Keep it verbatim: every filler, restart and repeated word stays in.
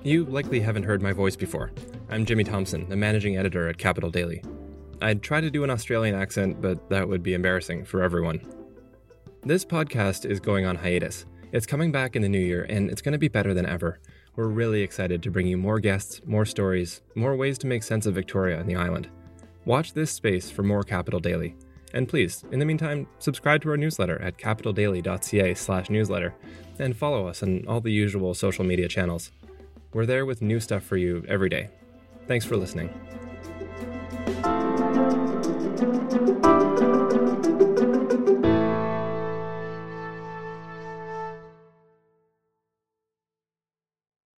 You likely haven't heard my voice before. I'm Jimmy Thompson, the managing editor at Capital Daily. I'd try to do an Australian accent, but that would be embarrassing for everyone. This podcast is going on hiatus. It's coming back in the new year, and it's going to be better than ever. We're really excited to bring you more guests, more stories, more ways to make sense of Victoria and the island. Watch this space for more Capital Daily. And please, in the meantime, subscribe to our newsletter at capitaldaily.ca slash newsletter and follow us on all the usual social media channels. We're there with new stuff for you every day. Thanks for listening.